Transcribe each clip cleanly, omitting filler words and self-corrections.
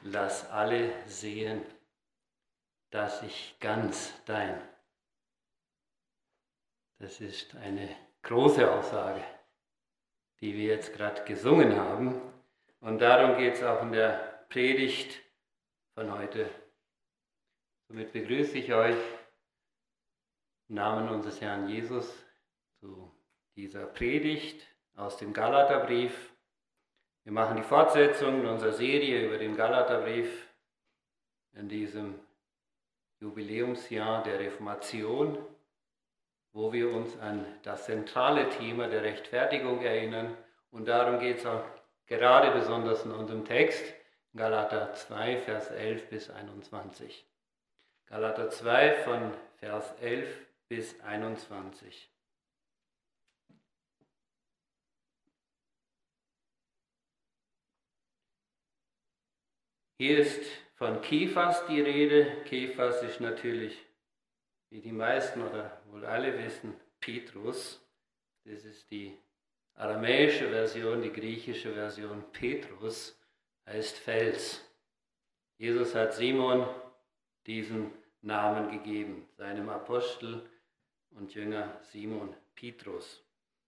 lass alle sehen, dass ich ganz dein. Das ist eine große Aussage, die wir jetzt gerade gesungen haben. Und darum geht es auch in der Predigt von heute. Somit begrüße ich euch im Namen unseres Herrn Jesus zu dieser Predigt aus dem Galaterbrief. Wir machen die Fortsetzung in unserer Serie über den Galaterbrief in diesem Jubiläumsjahr der Reformation, wo wir uns an das zentrale Thema der Rechtfertigung erinnern. Und darum geht es auch gerade besonders in unserem Text, Galater 2, Vers 11 bis 21. Galater 2 von Vers 11 bis 21. Hier ist von Kephas die Rede. Kephas ist natürlich, wie die meisten oder wohl alle wissen, Petrus. Das ist die aramäische Version, die griechische Version. Petrus heißt Fels. Jesus hat Simon diesen Namen gegeben, seinem Apostel und Jünger Simon Petrus.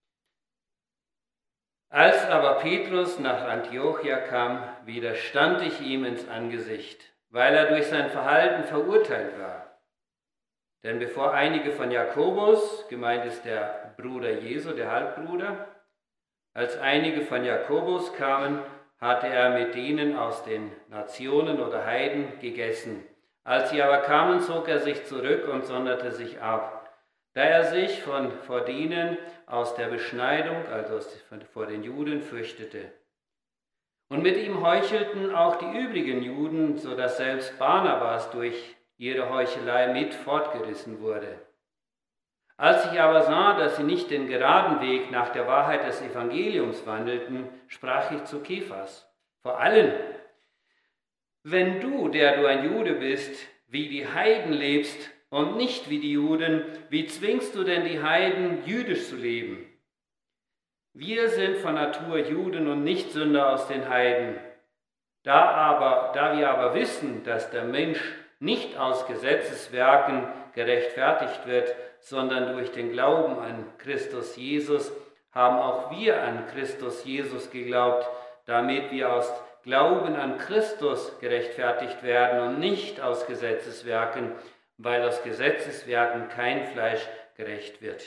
Als aber Petrus nach Antiochia kam, widerstand ich ihm ins Angesicht, weil er durch sein Verhalten verurteilt war. Denn bevor einige von Jakobus, gemeint ist der Bruder Jesu, der Halbbruder, als einige von Jakobus kamen, hatte er mit denen aus den Nationen oder Heiden gegessen. Als sie aber kamen, zog er sich zurück und sonderte sich ab, da er sich vor denen aus der Beschneidung, also vor den Juden, fürchtete. Und mit ihm heuchelten auch die übrigen Juden, so dass selbst Barnabas durch ihre Heuchelei mit fortgerissen wurde. Als ich aber sah, dass sie nicht den geraden Weg nach der Wahrheit des Evangeliums wandelten, sprach ich zu Kephas, vor allen: Wenn du, der du ein Jude bist, wie die Heiden lebst und nicht wie die Juden, wie zwingst du denn die Heiden, jüdisch zu leben? Wir sind von Natur Juden und nicht Sünder aus den Heiden. Da wir aber wissen, dass der Mensch nicht aus Gesetzeswerken gerechtfertigt wird, sondern durch den Glauben an Christus Jesus, haben auch wir an Christus Jesus geglaubt, damit wir aus Glauben an Christus gerechtfertigt werden und nicht aus Gesetzeswerken, weil aus Gesetzeswerken kein Fleisch gerecht wird.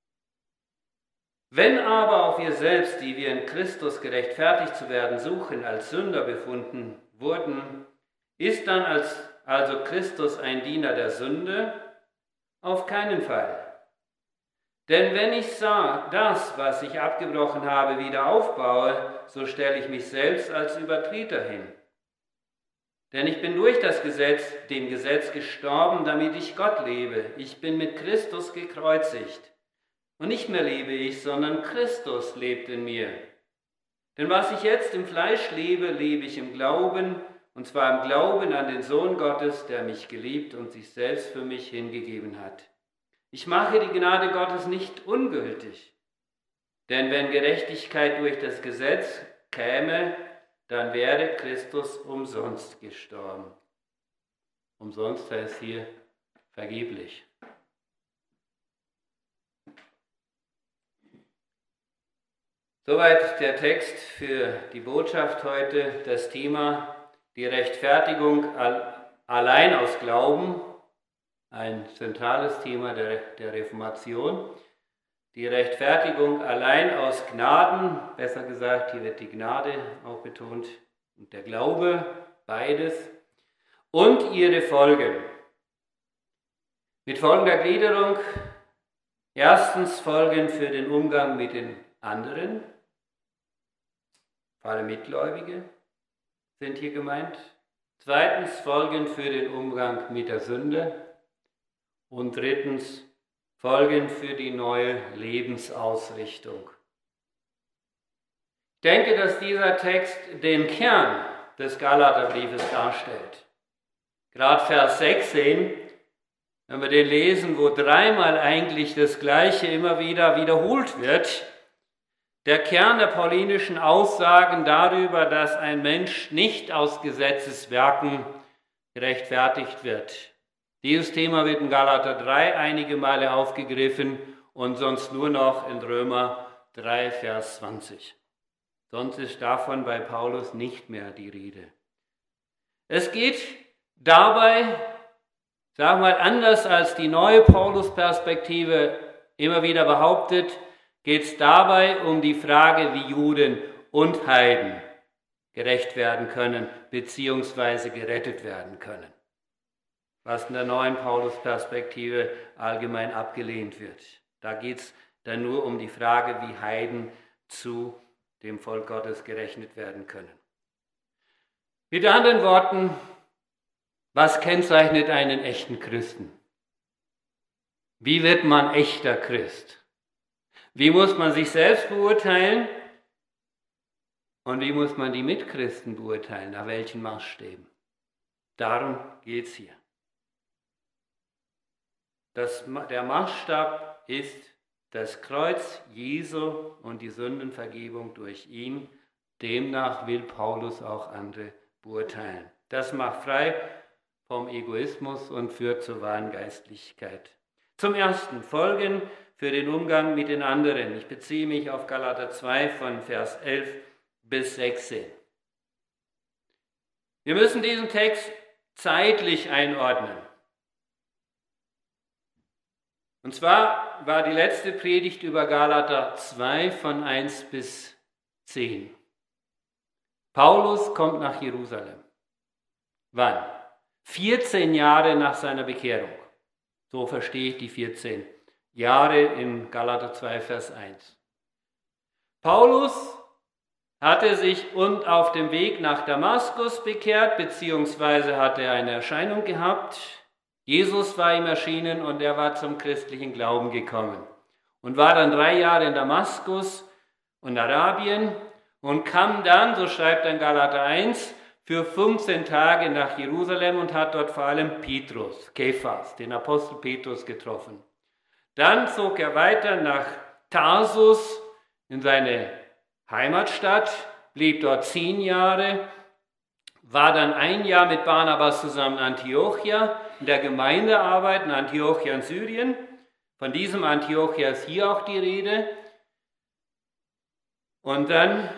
Wenn aber auch wir selbst, die wir in Christus gerechtfertigt zu werden suchen, als Sünder befunden wurden, ist dann also Christus ein Diener der Sünde? Auf keinen Fall. Denn wenn ich das, was ich abgebrochen habe, wieder aufbaue, so stelle ich mich selbst als Übertreter hin. Denn ich bin durch das Gesetz, dem Gesetz gestorben, damit ich Gott lebe. Ich bin mit Christus gekreuzigt. Und nicht mehr lebe ich, sondern Christus lebt in mir. Denn was ich jetzt im Fleisch lebe, lebe ich im Glauben, und zwar im Glauben an den Sohn Gottes, der mich geliebt und sich selbst für mich hingegeben hat. Ich mache die Gnade Gottes nicht ungültig. Denn wenn Gerechtigkeit durch das Gesetz käme, dann wäre Christus umsonst gestorben. Umsonst heißt hier vergeblich. Soweit der Text für die Botschaft heute, das Thema die Rechtfertigung allein aus Glauben, ein zentrales Thema der Reformation. Die Rechtfertigung allein aus Gnaden, besser gesagt, hier wird die Gnade auch betont, und der Glaube, beides, und ihre Folgen. Mit folgender Gliederung: Erstens Folgen für den Umgang mit den anderen, vor allem Mitgläubige sind hier gemeint. Zweitens Folgen für den Umgang mit der Sünde. Und drittens Folgen für die neue Lebensausrichtung. Ich denke, dass dieser Text den Kern des Galaterbriefes darstellt. Gerade Vers 16, wenn wir den lesen, wo dreimal eigentlich das Gleiche immer wieder wiederholt wird, der Kern der paulinischen Aussagen darüber, dass ein Mensch nicht aus Gesetzeswerken gerechtfertigt wird. Dieses Thema wird in Galater 3 einige Male aufgegriffen und sonst nur noch in Römer 3, Vers 20. Sonst ist davon bei Paulus nicht mehr die Rede. Es geht dabei, sag mal, anders als die neue Paulus-Perspektive immer wieder behauptet, geht es dabei um die Frage, wie Juden und Heiden gerecht werden können, beziehungsweise gerettet werden können. Was in der neuen Paulus-Perspektive allgemein abgelehnt wird. Da geht es dann nur um die Frage, wie Heiden zu dem Volk Gottes gerechnet werden können. Mit anderen Worten, was kennzeichnet einen echten Christen? Wie wird man echter Christ? Wie muss man sich selbst beurteilen? Und wie muss man die Mitchristen beurteilen? Nach welchen Maßstäben? Darum geht es hier. Der Maßstab ist das Kreuz Jesu und die Sündenvergebung durch ihn. Demnach will Paulus auch andere beurteilen. Das macht frei vom Egoismus und führt zur wahren Geistlichkeit. Zum Ersten, Folgen für den Umgang mit den anderen. Ich beziehe mich auf Galater 2 von Vers 11 bis 16. Wir müssen diesen Text zeitlich einordnen. Und zwar war die letzte Predigt über Galater 2 von 1 bis 10. Paulus kommt nach Jerusalem. Wann? 14 Jahre nach seiner Bekehrung. So verstehe ich die 14 Jahre in Galater 2, Vers 1. Paulus hatte sich und auf dem Weg nach Damaskus bekehrt, beziehungsweise hatte er eine Erscheinung gehabt. Jesus war ihm erschienen und er war zum christlichen Glauben gekommen und war dann 3 Jahre in Damaskus und Arabien und kam dann, so schreibt dann Galater 1, für 15 Tage nach Jerusalem und hat dort vor allem Petrus, Kephas, den Apostel Petrus getroffen. Dann zog er weiter nach Tarsus in seine Heimatstadt, blieb dort 10 Jahre, war dann 1 Jahr mit Barnabas zusammen in Antiochia, in der Gemeindearbeit in Antiochia in Syrien. Von diesem Antiochia ist hier auch die Rede. Und dann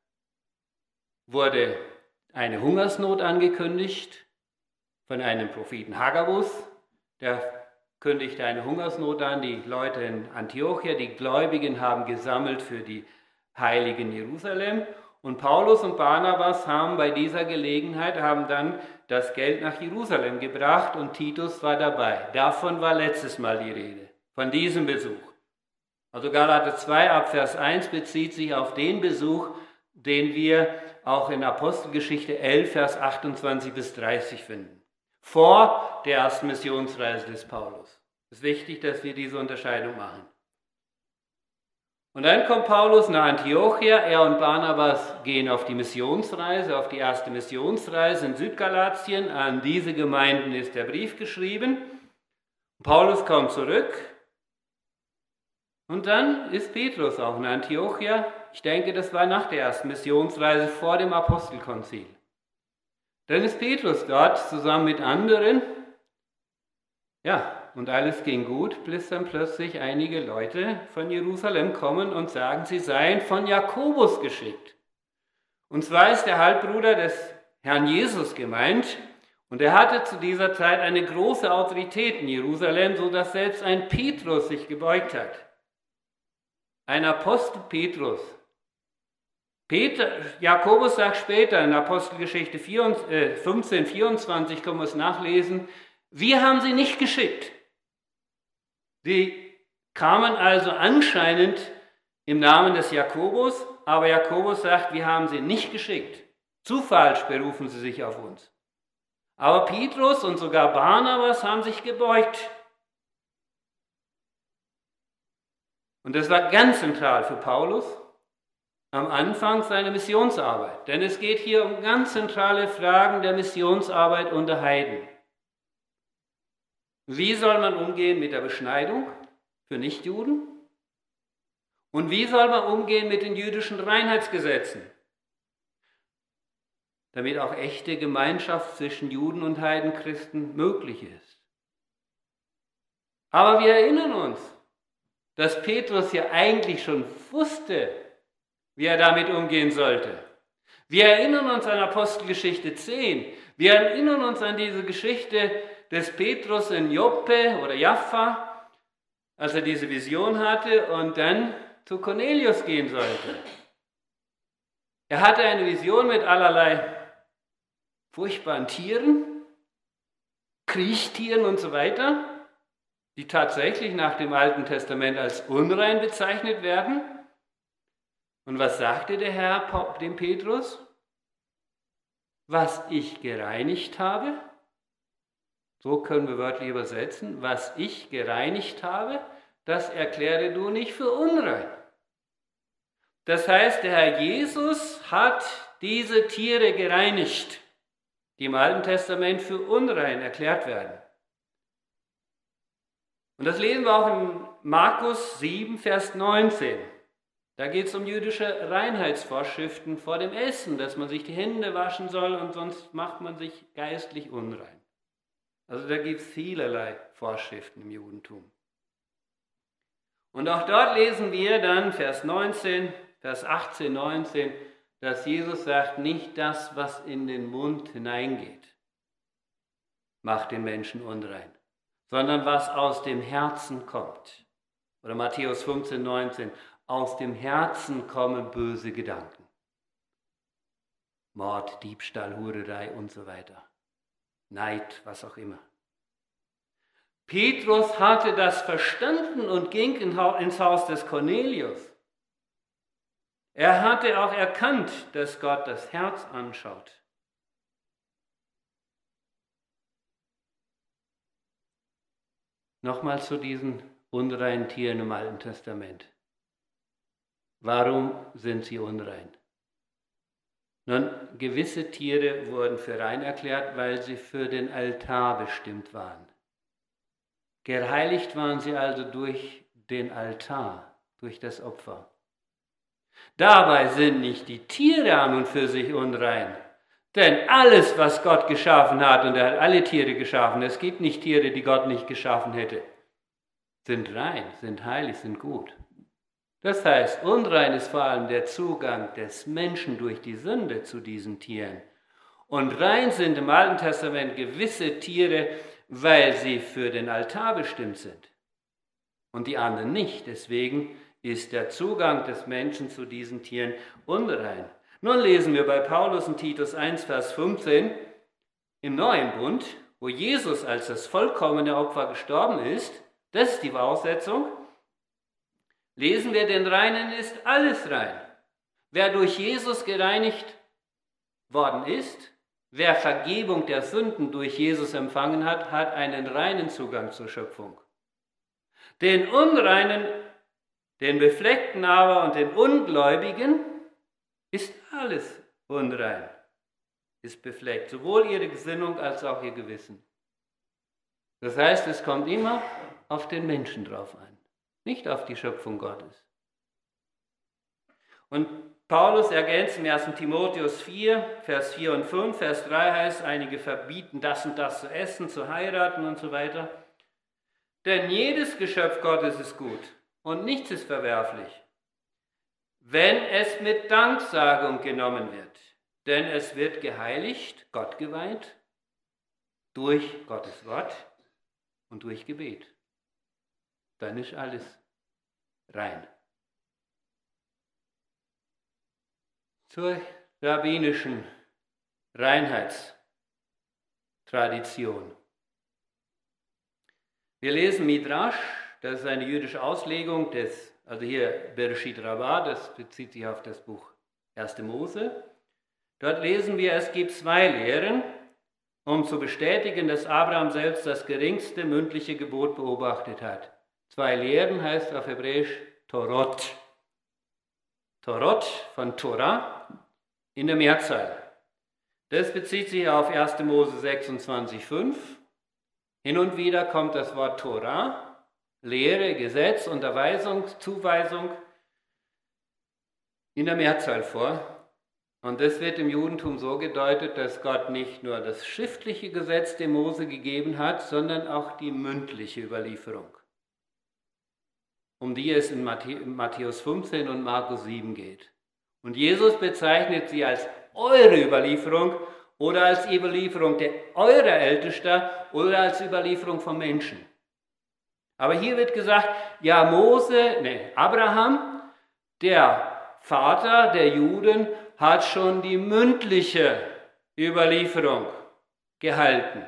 wurde eine Hungersnot angekündigt von einem Propheten Hagabus. Der kündigte eine Hungersnot an. Die Leute in Antiochia, die Gläubigen, haben gesammelt für die Heiligen Jerusalem. Und Paulus und Barnabas haben bei dieser Gelegenheit dann das Geld nach Jerusalem gebracht und Titus war dabei. Davon war letztes Mal die Rede, von diesem Besuch. Also Galater 2 ab Vers 1 bezieht sich auf den Besuch, den wir auch in Apostelgeschichte 11, Vers 28 bis 30 finden. Vor der ersten Missionsreise des Paulus. Es ist wichtig, dass wir diese Unterscheidung machen. Und dann kommt Paulus nach Antiochia. Er und Barnabas gehen auf die Missionsreise, auf die erste Missionsreise in Südgalatien. An diese Gemeinden ist der Brief geschrieben. Paulus kommt zurück. Und dann ist Petrus auch in Antiochia. Ich denke, das war nach der ersten Missionsreise vor dem Apostelkonzil. Dann ist Petrus dort zusammen mit anderen. Ja, und alles ging gut, bis dann plötzlich einige Leute von Jerusalem kommen und sagen, sie seien von Jakobus geschickt. Und zwar ist der Halbbruder des Herrn Jesus gemeint. Und er hatte zu dieser Zeit eine große Autorität in Jerusalem, sodass selbst ein Petrus sich gebeugt hat. Ein Apostel Petrus. Jakobus sagt später in Apostelgeschichte 15, 24, können wir es nachlesen, wir haben sie nicht geschickt. Sie kamen also anscheinend im Namen des Jakobus, aber Jakobus sagt, wir haben sie nicht geschickt. Zu falsch berufen sie sich auf uns. Aber Petrus und sogar Barnabas haben sich gebeugt. Und das war ganz zentral für Paulus am Anfang seiner Missionsarbeit. Denn es geht hier um ganz zentrale Fragen der Missionsarbeit unter Heiden. Wie soll man umgehen mit der Beschneidung für Nichtjuden? Und wie soll man umgehen mit den jüdischen Reinheitsgesetzen? Damit auch echte Gemeinschaft zwischen Juden und Heidenchristen möglich ist. Aber wir erinnern uns, dass Petrus ja eigentlich schon wusste, wie er damit umgehen sollte. Wir erinnern uns an Apostelgeschichte 10. Wir erinnern uns an diese Geschichte des Petrus in Joppe oder Jaffa, als er diese Vision hatte und dann zu Cornelius gehen sollte. Er hatte eine Vision mit allerlei furchtbaren Tieren, Kriechtieren und so weiter, die tatsächlich nach dem Alten Testament als unrein bezeichnet werden. Und was sagte der Herr dem Petrus? Was ich gereinigt habe, so können wir wörtlich übersetzen, was ich gereinigt habe, das erkläre du nicht für unrein. Das heißt, der Herr Jesus hat diese Tiere gereinigt, die im Alten Testament für unrein erklärt werden. Und das lesen wir auch in Markus 7, Vers 19. Da geht es um jüdische Reinheitsvorschriften vor dem Essen, dass man sich die Hände waschen soll und sonst macht man sich geistlich unrein. Also da gibt es vielerlei Vorschriften im Judentum. Und auch dort lesen wir dann Vers 19, Vers 18, 19, dass Jesus sagt, nicht das, was in den Mund hineingeht, macht den Menschen unrein, sondern was aus dem Herzen kommt. Oder Matthäus 15, 19, aus dem Herzen kommen böse Gedanken. Mord, Diebstahl, Hurerei und so weiter. Neid, was auch immer. Petrus hatte das verstanden und ging ins Haus des Cornelius. Er hatte auch erkannt, dass Gott das Herz anschaut. Nochmal zu diesen unreinen Tieren im Alten Testament. Warum sind sie unrein? Nun, gewisse Tiere wurden für rein erklärt, weil sie für den Altar bestimmt waren. Geheiligt waren sie also durch den Altar, durch das Opfer. Dabei sind nicht die Tiere an und für sich unrein. Denn alles, was Gott geschaffen hat, und er hat alle Tiere geschaffen, es gibt nicht Tiere, die Gott nicht geschaffen hätte, sind rein, sind heilig, sind gut. Das heißt, unrein ist vor allem der Zugang des Menschen durch die Sünde zu diesen Tieren. Und rein sind im Alten Testament gewisse Tiere, weil sie für den Altar bestimmt sind. Und die anderen nicht. Deswegen ist der Zugang des Menschen zu diesen Tieren unrein. Nun lesen wir bei Paulus in Titus 1, Vers 15 im Neuen Bund, wo Jesus als das vollkommene Opfer gestorben ist, das ist die Voraussetzung, lesen wir, den Reinen ist alles rein. Wer durch Jesus gereinigt worden ist, wer Vergebung der Sünden durch Jesus empfangen hat, hat einen reinen Zugang zur Schöpfung. Den Unreinen, den Befleckten aber und den Ungläubigen ist alles unrein, ist befleckt, sowohl ihre Gesinnung als auch ihr Gewissen. Das heißt, es kommt immer auf den Menschen drauf an, nicht auf die Schöpfung Gottes. Und Paulus ergänzt im 1. Timotheus 4, Vers 4 und 5, Vers 3 heißt, einige verbieten das und das zu essen, zu heiraten und so weiter. Denn jedes Geschöpf Gottes ist gut und nichts ist verwerflich, wenn es mit Danksagung genommen wird. Denn es wird geheiligt, Gott geweiht, durch Gottes Wort und durch Gebet. Dann ist alles rein. Zur rabbinischen Reinheitstradition. Wir lesen Midrash, das ist eine jüdische Auslegung also hier Bereshit Rabbah, das bezieht sich auf das Buch 1. Mose. Dort lesen wir, es gibt zwei Lehren, um zu bestätigen, dass Abraham selbst das geringste mündliche Gebot beobachtet hat. Zwei Lehren heißt auf Hebräisch Torot. Torot von Torah in der Mehrzahl. Das bezieht sich auf 1. Mose 26,5. Hin und wieder kommt das Wort Torah, Lehre, Gesetz, Unterweisung, Zuweisung in der Mehrzahl vor. Und das wird im Judentum so gedeutet, dass Gott nicht nur das schriftliche Gesetz dem Mose gegeben hat, sondern auch die mündliche Überlieferung, um die es in Matthäus 15 und Markus 7 geht. Und Jesus bezeichnet sie als eure Überlieferung oder als Überlieferung eurer Ältesten oder als Überlieferung von Menschen. Aber hier wird gesagt, ja, Abraham, der Vater der Juden, hat schon die mündliche Überlieferung gehalten.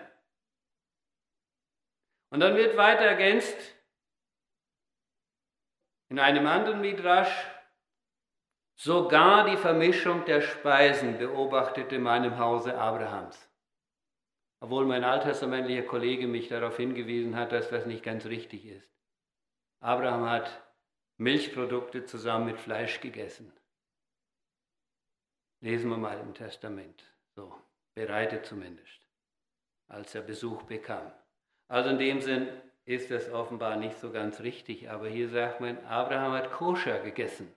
Und dann wird weiter ergänzt, in einem anderen Midrasch, sogar die Vermischung der Speisen beobachtete man im Hause Abrahams. Obwohl mein alttestamentlicher Kollege mich darauf hingewiesen hat, dass das nicht ganz richtig ist. Abraham hat Milchprodukte zusammen mit Fleisch gegessen. Lesen wir mal im Testament, so bereitet zumindest, als er Besuch bekam. Also in dem Sinn ist das offenbar nicht so ganz richtig, aber hier sagt man, Abraham hat koscher gegessen.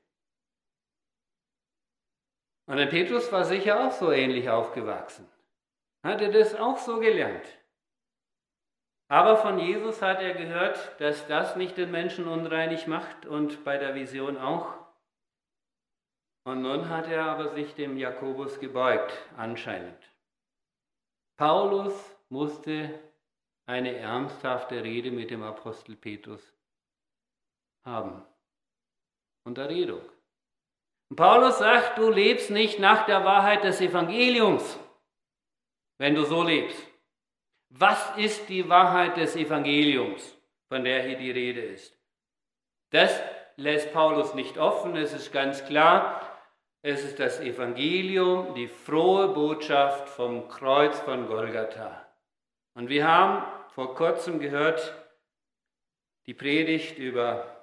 Und der Petrus war sicher auch so ähnlich aufgewachsen, hatte das auch so gelernt. Aber von Jesus hat er gehört, dass das nicht den Menschen unreinig macht und bei der Vision auch. Und nun hat er aber sich dem Jakobus gebeugt, anscheinend. Paulus musste eine ernsthafte Rede mit dem Apostel Petrus haben. Unterredung. Und Paulus sagt, du lebst nicht nach der Wahrheit des Evangeliums, wenn du so lebst. Was ist die Wahrheit des Evangeliums, von der hier die Rede ist? Das lässt Paulus nicht offen, es ist ganz klar. Es ist das Evangelium, die frohe Botschaft vom Kreuz von Golgatha. Und wir haben vor kurzem gehört, die Predigt über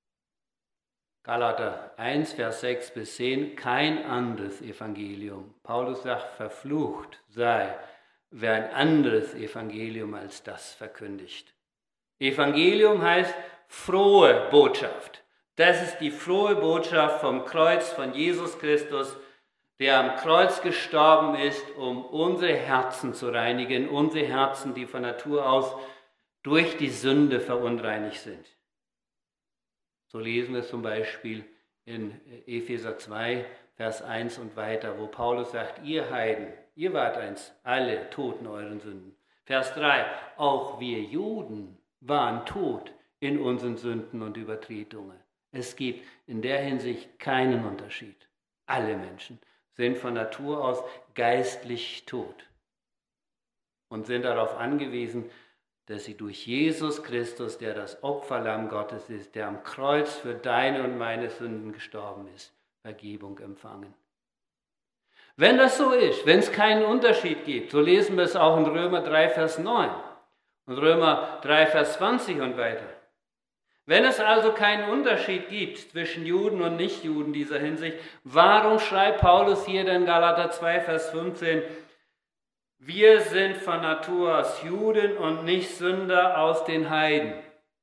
Galater 1, Vers 6 bis 10, kein anderes Evangelium. Paulus sagt, verflucht sei, wer ein anderes Evangelium als das verkündigt. Evangelium heißt frohe Botschaft. Das ist die frohe Botschaft vom Kreuz von Jesus Christus, der am Kreuz gestorben ist, um unsere Herzen zu reinigen, unsere Herzen, die von Natur aus durch die Sünde verunreinigt sind. So lesen wir zum Beispiel in Epheser 2, Vers 1 und weiter, wo Paulus sagt, ihr Heiden, ihr wart einst alle tot in euren Sünden. Vers 3, auch wir Juden waren tot in unseren Sünden und Übertretungen. Es gibt in der Hinsicht keinen Unterschied. Alle Menschen sind von Natur aus geistlich tot und sind darauf angewiesen, dass sie durch Jesus Christus, der das Opferlamm Gottes ist, der am Kreuz für deine und meine Sünden gestorben ist, Vergebung empfangen. Wenn das so ist, wenn es keinen Unterschied gibt, so lesen wir es auch in Römer 3, Vers 9 und Römer 3, Vers 20 und weiter. Wenn es also keinen Unterschied gibt zwischen Juden und Nichtjuden dieser Hinsicht, warum schreibt Paulus hier in Galater 2, Vers 15, wir sind von Natur aus Juden und nicht Sünder aus den Heiden?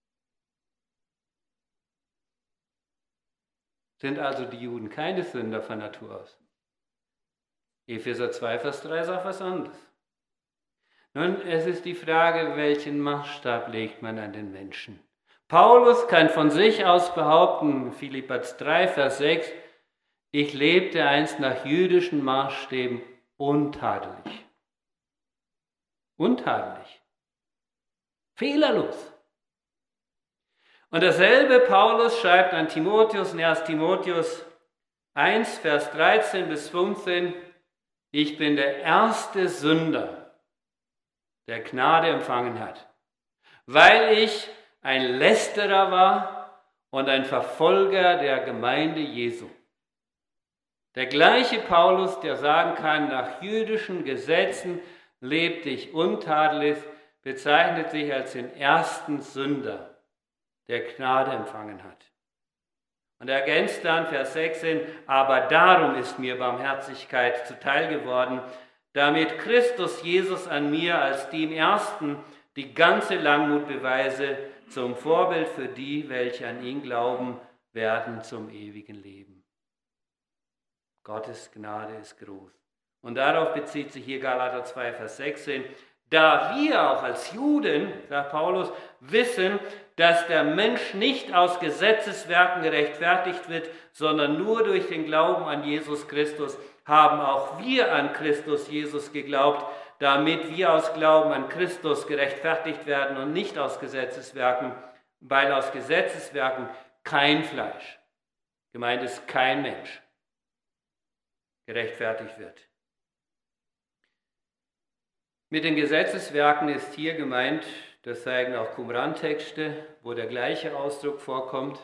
Sind also die Juden keine Sünder von Natur aus? Epheser 2, Vers 3 sagt was anderes. Nun, es ist die Frage, welchen Maßstab legt man an den Menschen? Paulus kann von sich aus behaupten, Philipper 3, Vers 6, ich lebte einst nach jüdischen Maßstäben untadelig. Untadelig. Fehlerlos. Und dasselbe Paulus schreibt an Timotheus in 1. Timotheus 1, Vers 13 bis 15, ich bin der erste Sünder, der Gnade empfangen hat, weil ich ein Lästerer war und ein Verfolger der Gemeinde Jesu. Der gleiche Paulus, der sagen kann, nach jüdischen Gesetzen lebte ich untadelig, bezeichnet sich als den ersten Sünder, der Gnade empfangen hat. Und er ergänzt dann, Vers 16, aber darum ist mir Barmherzigkeit zuteil geworden, damit Christus Jesus an mir als dem Ersten die ganze Langmut beweise, zum Vorbild für die, welche an ihn glauben, werden zum ewigen Leben. Gottes Gnade ist groß. Und darauf bezieht sich hier Galater 2, Vers 16. Da wir auch als Juden, sagt Paulus, wissen, dass der Mensch nicht aus Gesetzeswerken gerechtfertigt wird, sondern nur durch den Glauben an Jesus Christus, haben auch wir an Christus Jesus geglaubt, damit wir aus Glauben an Christus gerechtfertigt werden und nicht aus Gesetzeswerken, weil aus Gesetzeswerken kein Fleisch, gemeint ist kein Mensch, gerechtfertigt wird. Mit den Gesetzeswerken ist hier gemeint, das zeigen auch Qumran-Texte, wo der gleiche Ausdruck vorkommt.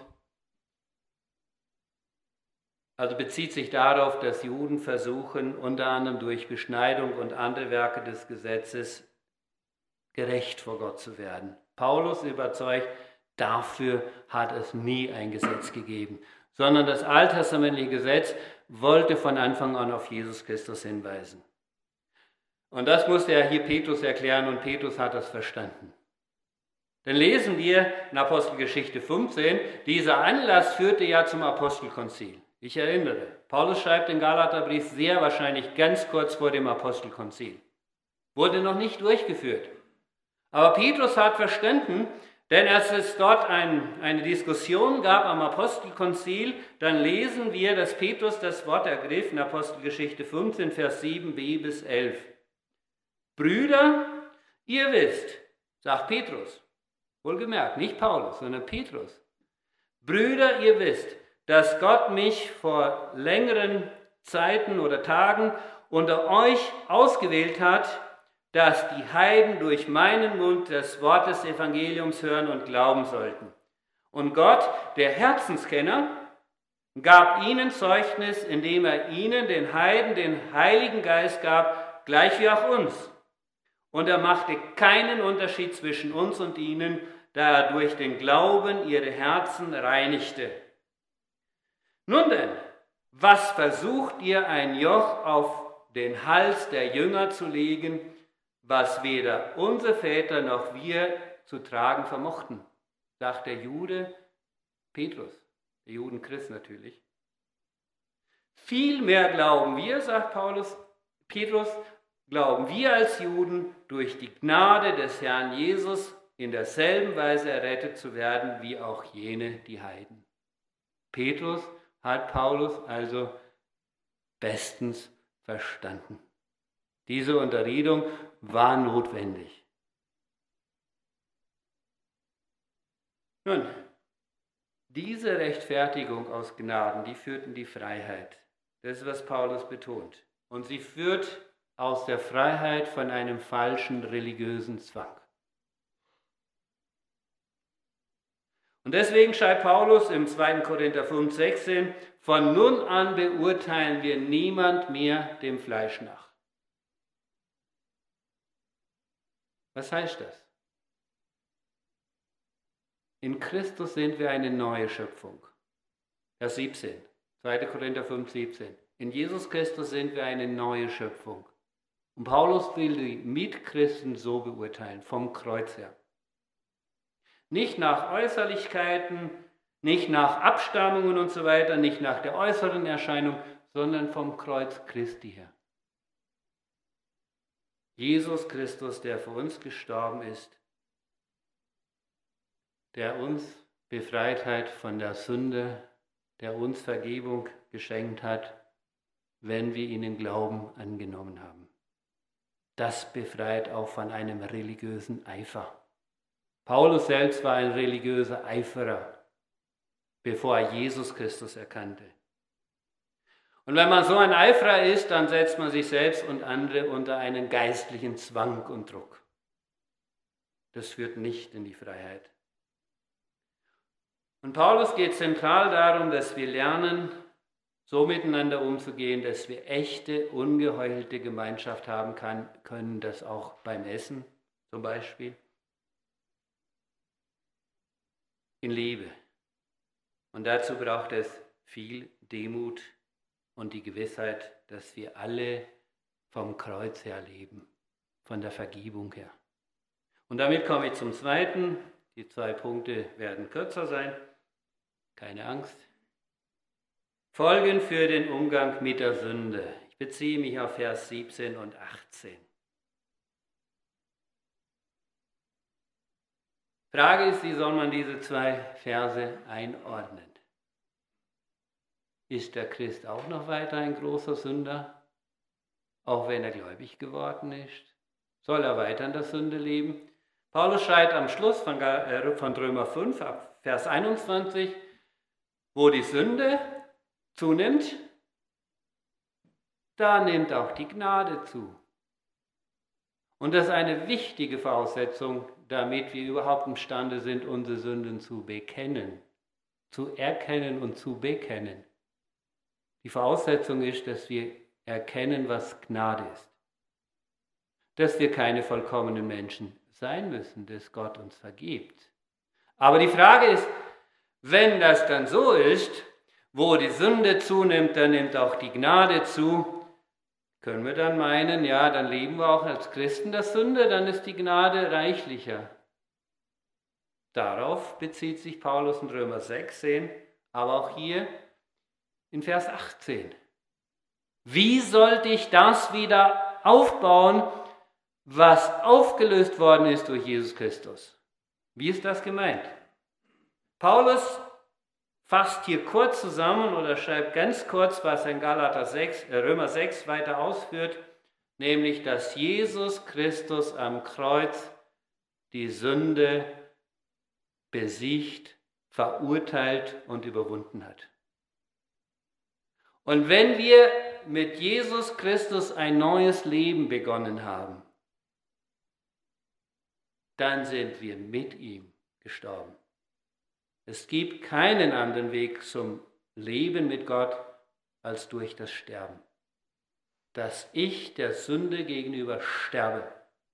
Also bezieht sich darauf, dass Juden versuchen, unter anderem durch Beschneidung und andere Werke des Gesetzes gerecht vor Gott zu werden. Paulus überzeugt, dafür hat es nie ein Gesetz gegeben, sondern das alttestamentliche Gesetz wollte von Anfang an auf Jesus Christus hinweisen. Und das musste er hier Petrus erklären und Petrus hat das verstanden. Dann lesen wir in Apostelgeschichte 15, dieser Anlass führte ja zum Apostelkonzil. Ich erinnere, Paulus schreibt den Galaterbrief sehr wahrscheinlich ganz kurz vor dem Apostelkonzil. Wurde noch nicht durchgeführt. Aber Petrus hat verstanden, denn als es dort eine Diskussion gab am Apostelkonzil, dann lesen wir, dass Petrus das Wort ergriff in Apostelgeschichte 15, Vers 7b bis 11. Brüder, ihr wisst, sagt Petrus, wohlgemerkt, nicht Paulus, sondern Petrus. Brüder, ihr wisst, dass Gott mich vor längeren Zeiten oder Tagen unter euch ausgewählt hat, dass die Heiden durch meinen Mund das Wort des Evangeliums hören und glauben sollten. Und Gott, der Herzenskenner, gab ihnen Zeugnis, indem er ihnen, den Heiden, den Heiligen Geist gab, gleich wie auch uns. Und er machte keinen Unterschied zwischen uns und ihnen, da er durch den Glauben ihre Herzen reinigte. Nun denn, was versucht ihr, ein Joch auf den Hals der Jünger zu legen, was weder unsere Väter noch wir zu tragen vermochten, sagt der Jude Petrus, der Judenchrist natürlich. Vielmehr glauben wir, sagt Petrus, glauben wir als Juden durch die Gnade des Herrn Jesus in derselben Weise errettet zu werden, wie auch jene, die Heiden. Petrus hat Paulus also bestens verstanden. Diese Unterredung war notwendig. Nun, diese Rechtfertigung aus Gnaden, die führt in die Freiheit. Das ist, was Paulus betont. Und sie führt aus der Freiheit von einem falschen religiösen Zwang. Und deswegen schreibt Paulus im 2. Korinther 5,16, von nun an beurteilen wir niemand mehr dem Fleisch nach. Was heißt das? In Christus sind wir eine neue Schöpfung. Vers 17, 2. Korinther 5,17. In Jesus Christus sind wir eine neue Schöpfung. Und Paulus will die Mitchristen so beurteilen, vom Kreuz her. Nicht nach Äußerlichkeiten, nicht nach Abstammungen und so weiter, nicht nach der äußeren Erscheinung, sondern vom Kreuz Christi her. Jesus Christus, der für uns gestorben ist, der uns befreit hat von der Sünde, der uns Vergebung geschenkt hat, wenn wir ihn im Glauben angenommen haben. Das befreit auch von einem religiösen Eifer. Paulus selbst war ein religiöser Eiferer, bevor er Jesus Christus erkannte. Und wenn man so ein Eiferer ist, dann setzt man sich selbst und andere unter einen geistlichen Zwang und Druck. Das führt nicht in die Freiheit. Und Paulus geht zentral darum, dass wir lernen, so miteinander umzugehen, dass wir echte, ungeheuchelte Gemeinschaft haben können, das auch beim Essen zum Beispiel. In Liebe. Und dazu braucht es viel Demut und die Gewissheit, dass wir alle vom Kreuz her leben, von der Vergebung her. Und damit komme ich zum zweiten. Die 2 Punkte werden kürzer sein. Keine Angst. Folgen für den Umgang mit der Sünde. Ich beziehe mich auf Vers 17 und 18. Frage ist, wie soll man diese zwei Verse einordnen? Ist der Christ auch noch weiter ein großer Sünder, auch wenn er gläubig geworden ist? Soll er weiter in der Sünde leben? Paulus schreibt am Schluss von Römer 5, ab Vers 21, wo die Sünde zunimmt, da nimmt auch die Gnade zu. Und das ist eine wichtige Voraussetzung, damit wir überhaupt imstande sind, unsere Sünden zu bekennen, zu erkennen und zu bekennen. Die Voraussetzung ist, dass wir erkennen, was Gnade ist. Dass wir keine vollkommenen Menschen sein müssen, dass Gott uns vergibt. Aber die Frage ist, wenn das dann so ist, wo die Sünde zunimmt, dann nimmt auch die Gnade zu, können wir dann meinen, ja, dann leben wir auch als Christen der Sünde, dann ist die Gnade reichlicher. Darauf bezieht sich Paulus in Römer 16, aber auch hier in Vers 18. Wie sollte ich das wieder aufbauen, was aufgelöst worden ist durch Jesus Christus? Wie ist das gemeint? Paulus fasst hier kurz zusammen oder schreibt ganz kurz, was er in Römer 6 weiter ausführt, nämlich, dass Jesus Christus am Kreuz die Sünde besiegt, verurteilt und überwunden hat. Und wenn wir mit Jesus Christus ein neues Leben begonnen haben, dann sind wir mit ihm gestorben. Es gibt keinen anderen Weg zum Leben mit Gott als durch das Sterben. Dass ich der Sünde gegenüber sterbe.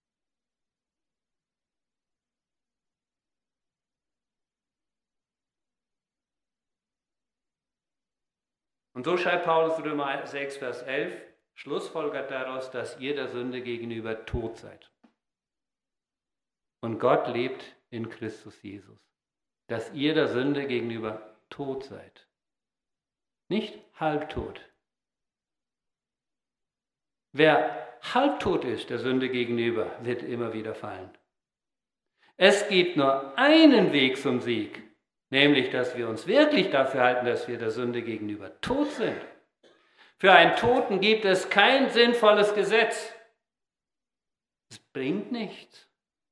Und so schreibt Paulus Römer 6, Vers 11, schlussfolgert daraus, dass ihr der Sünde gegenüber tot seid. Und Gott lebt in Christus Jesus. Dass ihr der Sünde gegenüber tot seid. Nicht halbtot. Wer halbtot ist der Sünde gegenüber, wird immer wieder fallen. Es gibt nur einen Weg zum Sieg, nämlich, dass wir uns wirklich dafür halten, dass wir der Sünde gegenüber tot sind. Für einen Toten gibt es kein sinnvolles Gesetz. Es bringt nichts.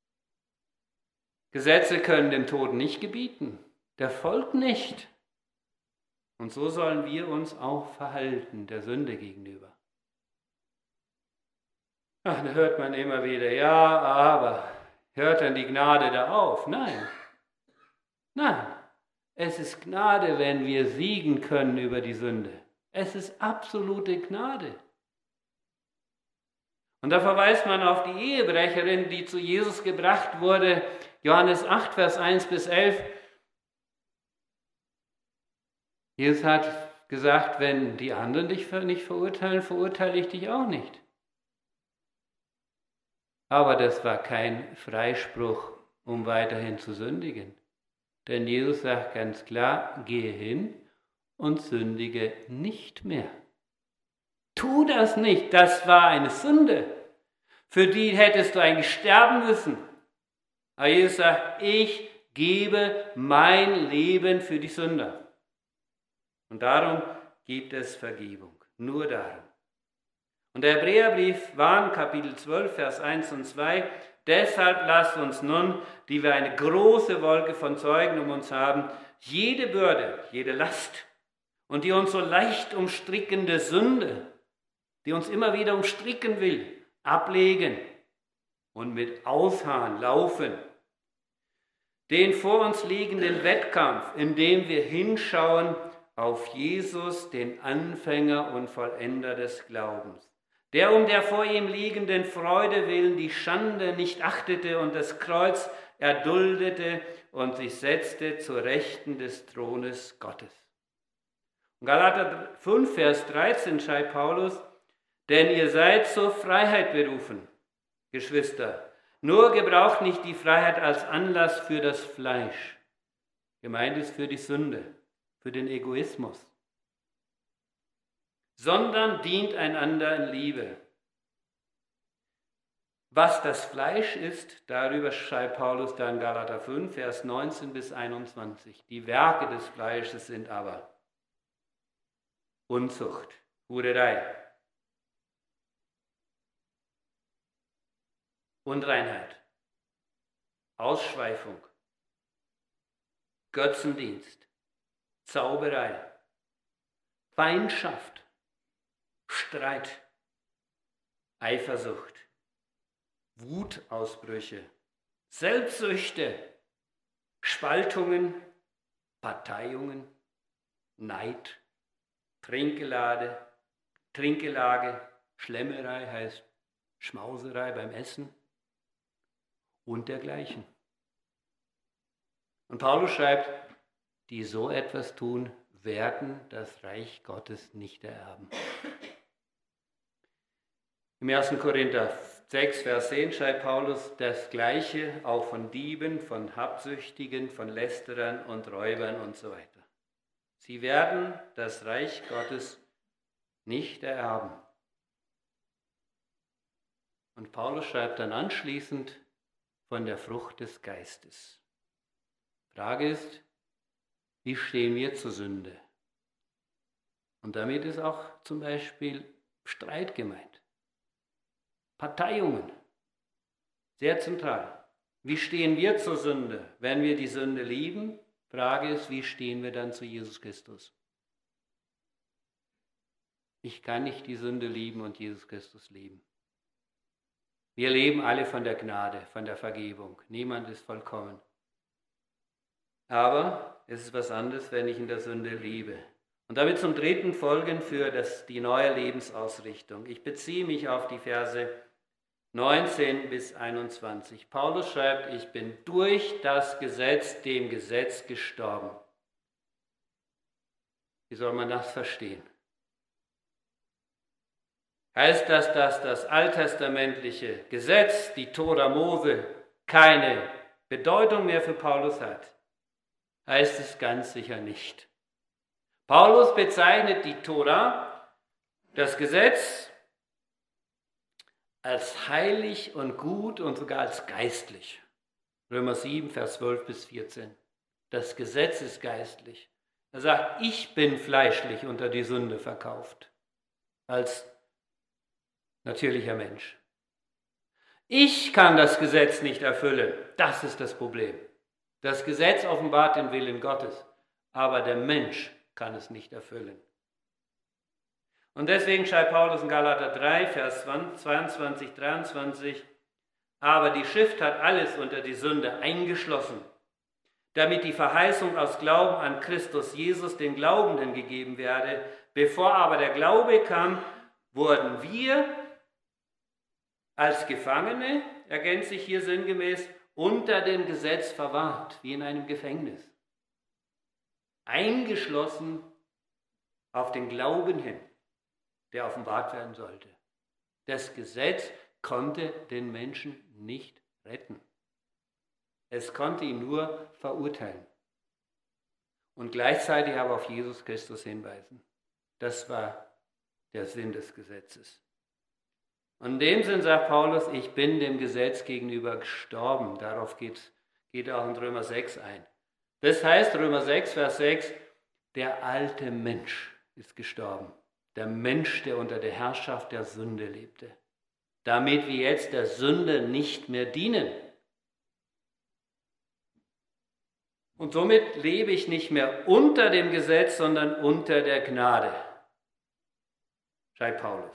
Gesetze können dem Toten nicht gebieten, der Volk nicht. Und so sollen wir uns auch verhalten, der Sünde gegenüber. Ach, da hört man immer wieder, ja, aber hört dann die Gnade da auf? Nein. Nein, es ist Gnade, wenn wir siegen können über die Sünde. Es ist absolute Gnade. Und da verweist man auf die Ehebrecherin, die zu Jesus gebracht wurde, Johannes 8, Vers 1 bis 11. Jesus hat gesagt, wenn die anderen dich nicht verurteilen, verurteile ich dich auch nicht. Aber das war kein Freispruch, um weiterhin zu sündigen. Denn Jesus sagt ganz klar, gehe hin und sündige nicht mehr. Tu das nicht, das war eine Sünde. Für die hättest du eigentlich sterben müssen. Aber Jesus sagt, ich gebe mein Leben für die Sünder. Und darum gibt es Vergebung. Nur darum. Und der Hebräerbrief war in Kapitel 12, Vers 1 und 2, deshalb lasst uns nun, die wir eine große Wolke von Zeugen um uns haben, jede Bürde, jede Last und die uns so leicht umstrickende Sünde, die uns immer wieder umstricken will, ablegen und mit Ausharren laufen. Den vor uns liegenden Wettkampf, in dem wir hinschauen auf Jesus, den Anfänger und Vollender des Glaubens, der um der vor ihm liegenden Freude willen die Schande nicht achtete und das Kreuz erduldete und sich setzte zur Rechten des Thrones Gottes. In Galater 5, Vers 13 schreibt Paulus, denn ihr seid zur Freiheit berufen, Geschwister. Nur gebraucht nicht die Freiheit als Anlass für das Fleisch. Gemeint ist für die Sünde, für den Egoismus. sondern dient einander in Liebe. Was das Fleisch ist, darüber schreibt Paulus dann in Galater 5, Vers 19 bis 21. Die Werke des Fleisches sind aber Unzucht, Hurerei, Unreinheit, Ausschweifung, Götzendienst, Zauberei, Feindschaft, Streit, Eifersucht, Wutausbrüche, Selbstsüchte, Spaltungen, Parteiungen, Neid, Trinkgelage, Schlemmerei heißt Schmauserei beim Essen und dergleichen. Und Paulus schreibt, die so etwas tun, werden das Reich Gottes nicht ererben. Im 1. Korinther 6, Vers 10 schreibt Paulus das Gleiche auch von Dieben, von Habsüchtigen, von Lästerern und Räubern und so weiter. Sie werden das Reich Gottes nicht ererben. Und Paulus schreibt dann anschließend von der Frucht des Geistes. Frage ist, wie stehen wir zur Sünde? Und damit ist auch zum Beispiel Streit gemeint. Parteiungen, sehr zentral. Wie stehen wir zur Sünde? Wenn wir die Sünde lieben, Frage ist, wie stehen wir dann zu Jesus Christus? Ich kann nicht die Sünde lieben und Jesus Christus lieben. Wir leben alle von der Gnade, von der Vergebung. Niemand ist vollkommen. Aber es ist was anderes, wenn ich in der Sünde lebe. Und damit zum dritten Folgen für die neue Lebensausrichtung. Ich beziehe mich auf die Verse 19 bis 21. Paulus schreibt, ich bin durch das Gesetz dem Gesetz gestorben. Wie soll man das verstehen? Heißt das, dass das alttestamentliche Gesetz, die Tora Mose, keine Bedeutung mehr für Paulus hat? Heißt es ganz sicher nicht. Paulus bezeichnet die Tora, das Gesetz, als heilig und gut und sogar als geistlich. Römer 7, Vers 12 bis 14. Das Gesetz ist geistlich. Er sagt, ich bin fleischlich unter die Sünde verkauft, als natürlicher Mensch. Ich kann das Gesetz nicht erfüllen. Das ist das Problem. Das Gesetz offenbart den Willen Gottes, aber der Mensch kann es nicht erfüllen. Und deswegen schreibt Paulus in Galater 3, Vers 22, 23, aber die Schrift hat alles unter die Sünde eingeschlossen, damit die Verheißung aus Glauben an Christus Jesus den Glaubenden gegeben werde. Bevor aber der Glaube kam, wurden wir als Gefangene, ergänzt sich hier sinngemäß, unter dem Gesetz verwahrt, wie in einem Gefängnis. Eingeschlossen auf den Glauben hin, der offenbart werden sollte. Das Gesetz konnte den Menschen nicht retten. Es konnte ihn nur verurteilen. Und gleichzeitig aber auf Jesus Christus hinweisen. Das war der Sinn des Gesetzes. Und in dem Sinn sagt Paulus, ich bin dem Gesetz gegenüber gestorben. Darauf geht er auch in Römer 6 ein. Das heißt, Römer 6, Vers 6, der alte Mensch ist gestorben. Der Mensch, der unter der Herrschaft der Sünde lebte. Damit wir jetzt der Sünde nicht mehr dienen. Und somit lebe ich nicht mehr unter dem Gesetz, sondern unter der Gnade, schreibt Paulus.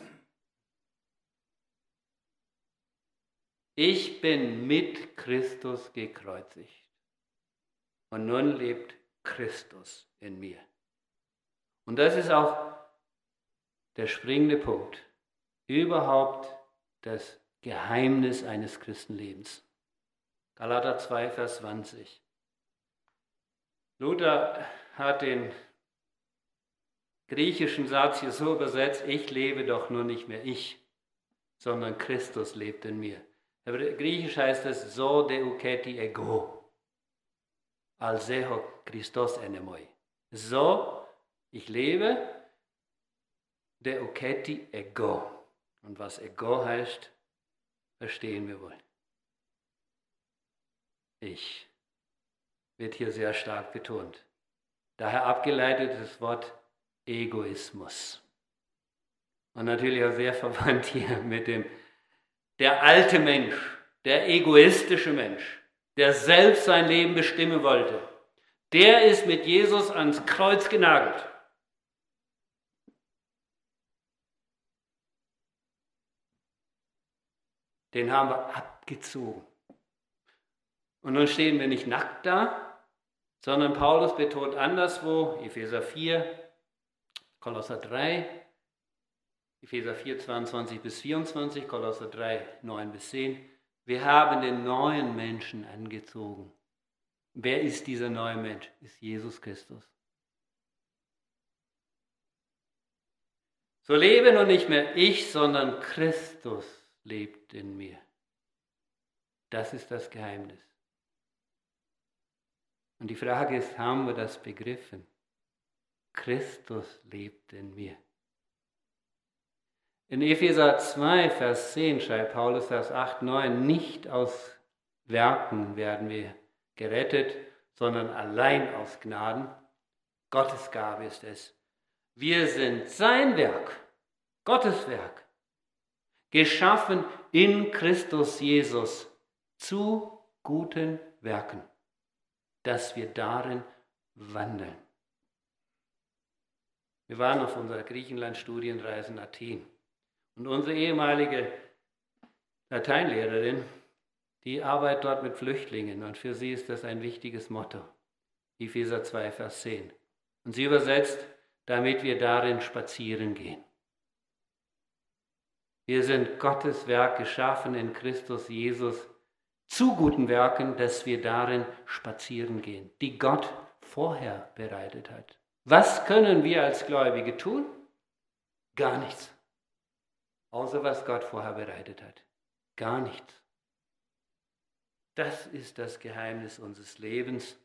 Ich bin mit Christus gekreuzigt. Und nun lebt Christus in mir. Und das ist auch der springende Punkt. Überhaupt das Geheimnis eines Christenlebens. Galater 2, Vers 20. Luther hat den griechischen Satz hier so übersetzt, ich lebe doch nur nicht mehr ich, sondern Christus lebt in mir. Aber griechisch heißt es, so deuketi ego, alseho Christos enemoi. So, ich lebe, de oceti ego. Und was ego heißt, verstehen wir wohl. Ich. Wird hier sehr stark betont. Daher abgeleitet das Wort Egoismus. Und natürlich auch sehr verwandt hier mit der alte Mensch, der egoistische Mensch, der selbst sein Leben bestimmen wollte. Der ist mit Jesus ans Kreuz genagelt. Den haben wir abgezogen. Und nun stehen wir nicht nackt da, sondern Paulus betont anderswo, Epheser 4, Kolosser 3, Epheser 4, 22 bis 24, Kolosser 3, 9 bis 10. Wir haben den neuen Menschen angezogen. Wer ist dieser neue Mensch? Ist Jesus Christus. So lebe nun nicht mehr ich, sondern Christus lebt in mir. Das ist das Geheimnis. Und die Frage ist, haben wir das begriffen? Christus lebt in mir. In Epheser 2, Vers 10 schreibt Paulus, Vers 8, 9, nicht aus Werken werden wir gerettet, sondern allein aus Gnaden. Gottes Gabe ist es. Wir sind sein Werk, Gottes Werk, geschaffen in Christus Jesus zu guten Werken, dass wir darin wandeln. Wir waren auf unserer Griechenland-Studienreise in Athen. Und unsere ehemalige Lateinlehrerin, die arbeitet dort mit Flüchtlingen und für sie ist das ein wichtiges Motto. Epheser 2, Vers 10. Und sie übersetzt, damit wir darin spazieren gehen. Wir sind Gottes Werk geschaffen in Christus Jesus zu guten Werken, dass wir darin spazieren gehen, die Gott vorher bereitet hat. Was können wir als Gläubige tun? Gar nichts. Außer was Gott vorher bereitet hat. Gar nichts. Das ist das Geheimnis unseres Lebens.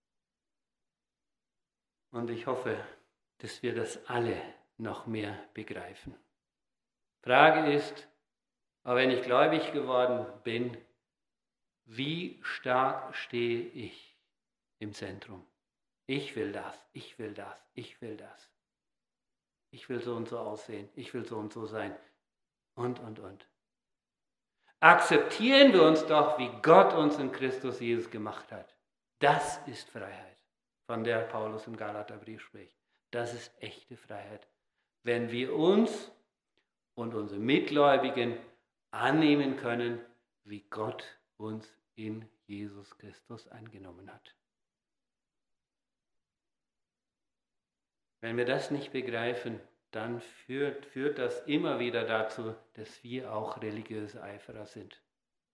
Und ich hoffe, dass wir das alle noch mehr begreifen. Frage ist, aber wenn ich gläubig geworden bin, wie stark stehe ich im Zentrum? Ich will das, ich will das, ich will das. Ich will so und so aussehen, ich will so und so sein. Und. Akzeptieren wir uns doch, wie Gott uns in Christus Jesus gemacht hat. Das ist Freiheit, von der Paulus im Galaterbrief spricht. Das ist echte Freiheit. Wenn wir uns und unsere Mitgläubigen annehmen können, wie Gott uns in Jesus Christus angenommen hat. Wenn wir das nicht begreifen, dann führt das immer wieder dazu, dass wir auch religiöse Eiferer sind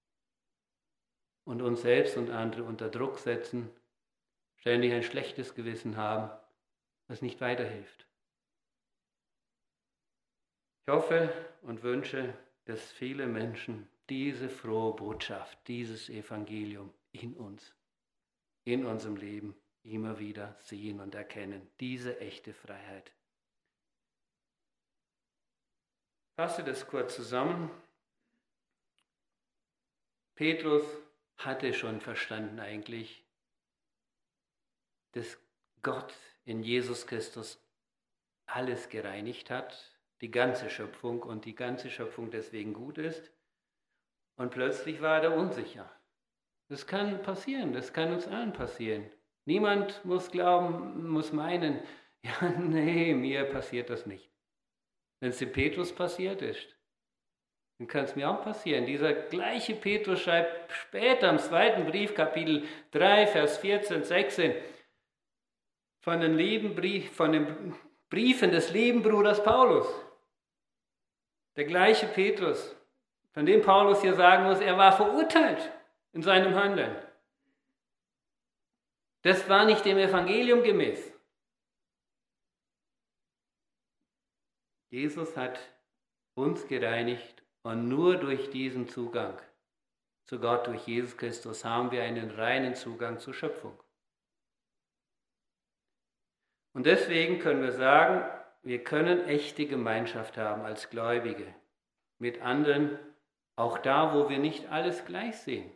und uns selbst und andere unter Druck setzen, ständig ein schlechtes Gewissen haben, das nicht weiterhilft. Ich hoffe und wünsche, dass viele Menschen diese frohe Botschaft, dieses Evangelium in uns, in unserem Leben immer wieder sehen und erkennen, diese echte Freiheit. Ich fasse das kurz zusammen. Petrus hatte schon verstanden eigentlich, dass Gott in Jesus Christus alles gereinigt hat, die ganze Schöpfung und die ganze Schöpfung deswegen gut ist. Und plötzlich war er unsicher. Das kann passieren, das kann uns allen passieren. Niemand muss glauben, muss meinen, ja, nee, mir passiert das nicht. Wenn es dem Petrus passiert ist, dann kann es mir auch passieren. Dieser gleiche Petrus schreibt später im 2. Brief, Kapitel 3, Vers 14, 16, von den Briefen des lieben Bruders Paulus. Der gleiche Petrus, von dem Paulus hier sagen muss, er war verurteilt in seinem Handeln. Das war nicht dem Evangelium gemäß. Jesus hat uns gereinigt und nur durch diesen Zugang zu Gott, durch Jesus Christus, haben wir einen reinen Zugang zur Schöpfung. Und deswegen können wir sagen, wir können echte Gemeinschaft haben als Gläubige mit anderen, auch da, wo wir nicht alles gleich sehen.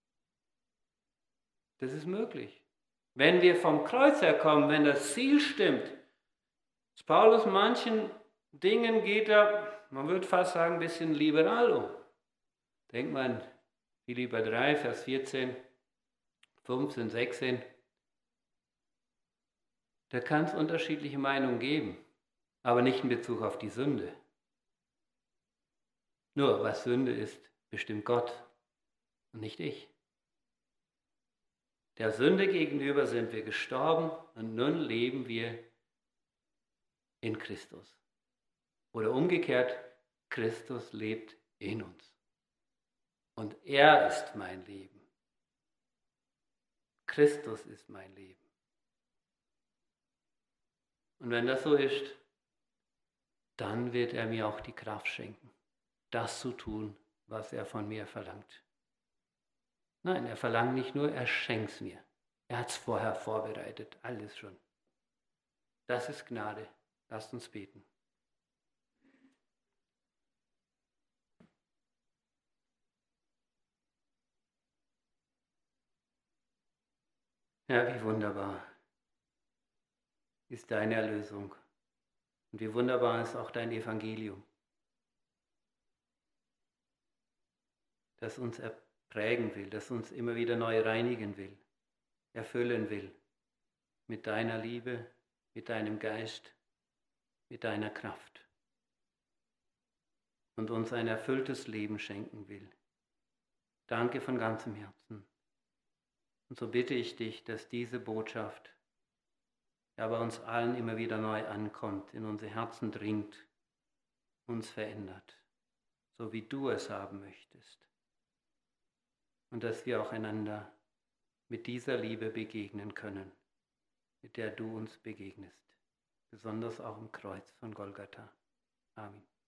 Das ist möglich. Wenn wir vom Kreuz her kommen, wenn das Ziel stimmt, dass Paulus manchen Dingen geht er, man würde fast sagen, ein bisschen liberal um. Denkt man, Philipper 3, Vers 14, 15, 16. Da kann es unterschiedliche Meinungen geben, aber nicht in Bezug auf die Sünde. Nur, was Sünde ist, bestimmt Gott und nicht ich. Der Sünde gegenüber sind wir gestorben und nun leben wir in Christus. Oder umgekehrt, Christus lebt in uns. Und er ist mein Leben. Christus ist mein Leben. Und wenn das so ist, dann wird er mir auch die Kraft schenken, das zu tun, was er von mir verlangt. Nein, er verlangt nicht nur, er schenkt es mir. Er hat es vorher vorbereitet, alles schon. Das ist Gnade. Lasst uns beten. Ja, wie wunderbar ist deine Erlösung. Und wie wunderbar ist auch dein Evangelium, das uns prägen will, das uns immer wieder neu reinigen will, erfüllen will mit deiner Liebe, mit deinem Geist, mit deiner Kraft und uns ein erfülltes Leben schenken will. Danke von ganzem Herzen. Und so bitte ich dich, dass diese Botschaft ja bei uns allen immer wieder neu ankommt, in unsere Herzen dringt, uns verändert, so wie du es haben möchtest. Und dass wir auch einander mit dieser Liebe begegnen können, mit der du uns begegnest, besonders auch im Kreuz von Golgatha. Amen.